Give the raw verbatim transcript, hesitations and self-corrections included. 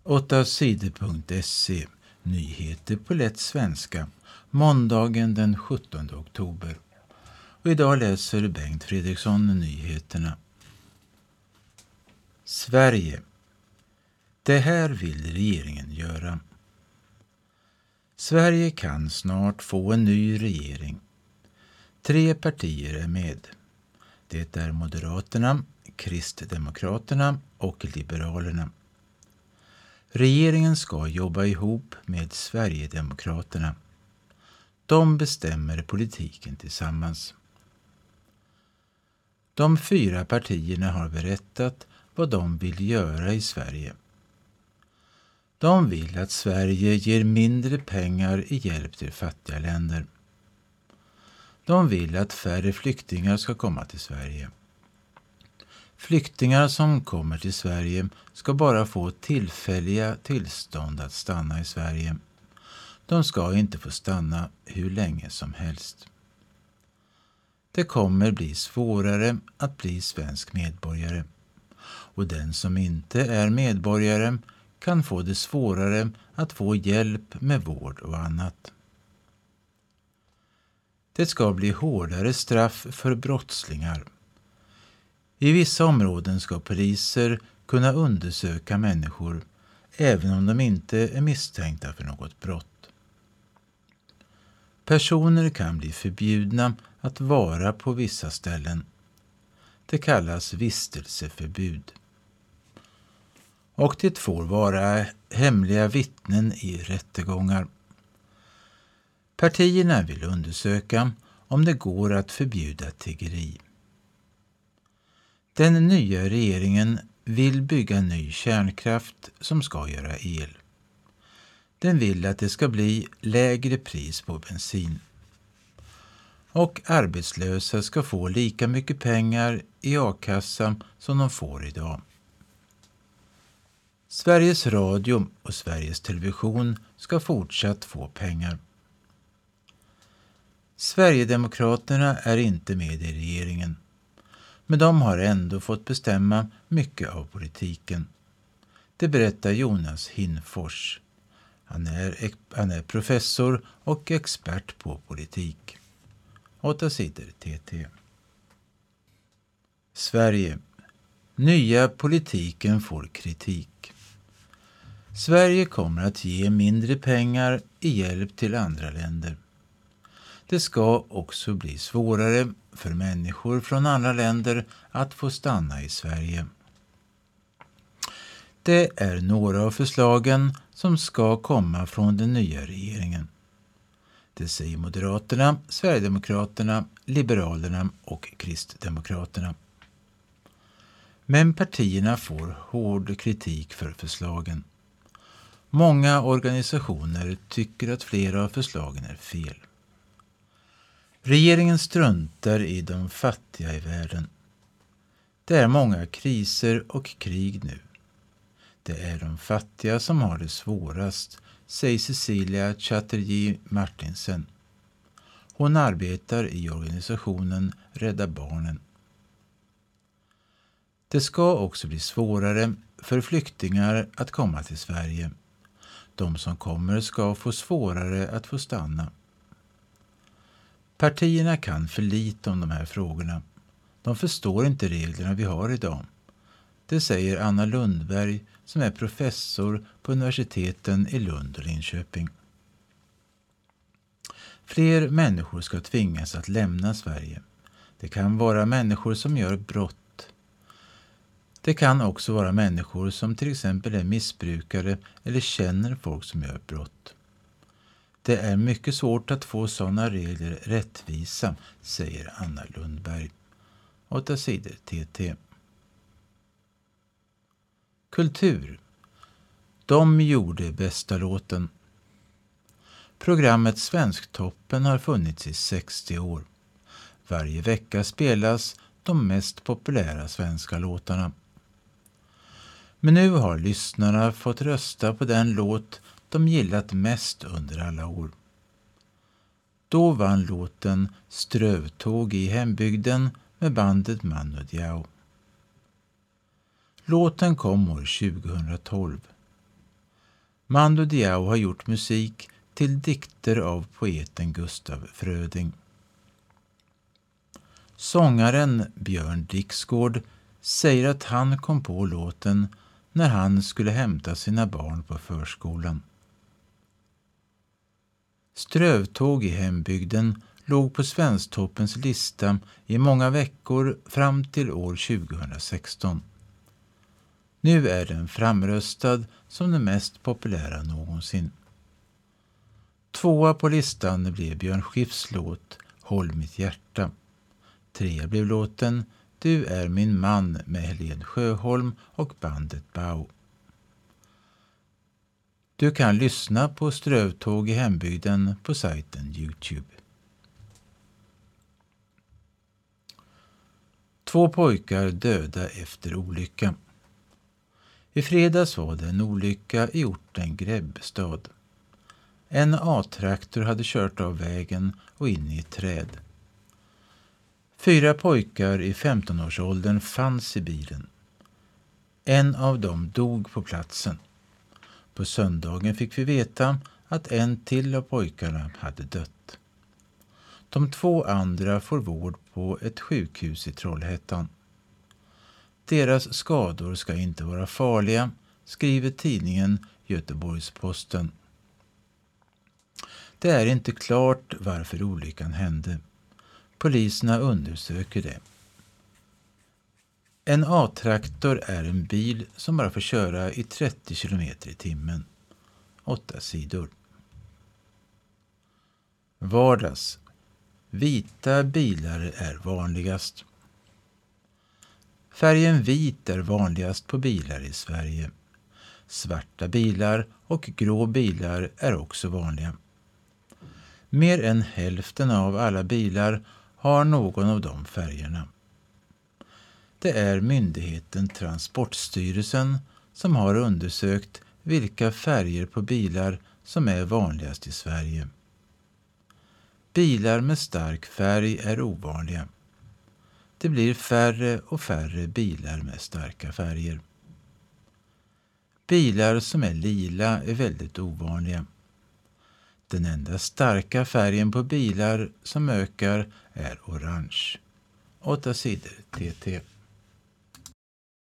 åtta sidor punkt se. Nyheter på lätt svenska. Måndagen den sjuttonde oktober. Och idag läser Bengt Fredriksson nyheterna. Sverige. Det här vill regeringen göra. Sverige kan snart få en ny regering. Tre partier är med. Det är Moderaterna, Kristdemokraterna och Liberalerna. Regeringen ska jobba ihop med Sverigedemokraterna. De bestämmer politiken tillsammans. De fyra partierna har berättat vad de vill göra i Sverige. De vill att Sverige ger mindre pengar i hjälp till fattiga länder. De vill att färre flyktingar ska komma till Sverige. Flyktingar som kommer till Sverige ska bara få tillfälliga tillstånd att stanna i Sverige. De ska inte få stanna hur länge som helst. Det kommer bli svårare att bli svensk medborgare. Och den som inte är medborgare kan få det svårare att få hjälp med vård och annat. Det ska bli hårdare straff för brottslingar. I vissa områden ska poliser kunna undersöka människor även om de inte är misstänkta för något brott. Personer kan bli förbjudna att vara på vissa ställen. Det kallas vistelseförbud. Och det får vara hemliga vittnen i rättegångar. Partierna vill undersöka om det går att förbjuda tiggeri. Den nya regeringen vill bygga ny kärnkraft som ska göra el. Den vill att det ska bli lägre pris på bensin. Och arbetslösa ska få lika mycket pengar i a-kassan som de får idag. Sveriges Radio och Sveriges Television ska fortsatt få pengar. Sverigedemokraterna är inte med i regeringen. Men de har ändå fått bestämma mycket av politiken. Det berättar Jonas Hinfors. Han är, han är professor och expert på politik. Åtta sidor T T. Sverige. Nya politiken får kritik. Sverige kommer att ge mindre pengar i hjälp till andra länder. Det ska också bli svårare för människor från andra länder att få stanna i Sverige. Det är några av förslagen som ska komma från den nya regeringen. Det säger Moderaterna, Sverigedemokraterna, Liberalerna och Kristdemokraterna. Men partierna får hård kritik för förslagen. Många organisationer tycker att flera av förslagen är fel. Regeringen struntar i de fattiga i världen. Det är många kriser och krig nu. Det är de fattiga som har det svårast, säger Cecilia Chatterjee Martinsen. Hon arbetar i organisationen Rädda Barnen. Det ska också bli svårare för flyktingar att komma till Sverige. De som kommer ska få svårare att få stanna. Partierna kan för lite om de här frågorna. De förstår inte reglerna vi har idag. Det säger Anna Lundberg som är professor på universiteten i Lund och Linköping. Fler människor ska tvingas att lämna Sverige. Det kan vara människor som gör brott. Det kan också vara människor som till exempel är missbrukare eller känner folk som gör brott. Det är mycket svårt att få sådana regler rättvisa, säger Anna Lundberg. Åtta sidor T T. Kultur. De gjorde bästa låten. Programmet Svensktoppen har funnits i sextio år. Varje vecka spelas de mest populära svenska låtarna. Men nu har lyssnarna fått rösta på den låt de gillat mest under alla år. Då vann låten Strövtåg i hembygden med bandet Manu Diao. Låten kom år tjugohundratolv. Mando Diao har gjort musik till dikter av poeten Gustav Fröding. Sångaren Björn Dixgård säger att han kom på låten när han skulle hämta sina barn på förskolan. Strövtåg i hembygden låg på Svensktoppens lista i många veckor fram till år tjugohundrasexton. Nu är den framröstad som den mest populära någonsin. Tvåa på listan blev Björn Skifs låt Håll mitt hjärta. Trea blev låten Du är min man med Helen Sjöholm och bandet Bau. Du kan lyssna på Strövtåg i hembygden på sajten YouTube. Två pojkar döda efter olycka. I fredags var det en olycka i orten Grebbestad. En A-traktor hade kört av vägen och in i ett träd. Fyra pojkar i femtonårsåldern fanns i bilen. En av dem dog på platsen. På söndagen fick vi veta att en till av pojkarna hade dött. De två andra får vård på ett sjukhus i Trollhättan. Deras skador ska inte vara farliga, skriver tidningen Göteborgs-Posten. Det är inte klart varför olyckan hände. Poliserna undersöker det. En A-traktor är en bil som bara får köra i trettio kilometer i timmen. Åtta sidor. Vardags. Vita bilar är vanligast. Färgen vit är vanligast på bilar i Sverige. Svarta bilar och grå bilar är också vanliga. Mer än hälften av alla bilar har någon av de färgerna. Det är myndigheten Transportstyrelsen som har undersökt vilka färger på bilar som är vanligast i Sverige. Bilar med stark färg är ovanliga. Det blir färre och färre bilar med starka färger. Bilar som är lila är väldigt ovanliga. Den enda starka färgen på bilar som ökar är orange. Åtta sidor T T.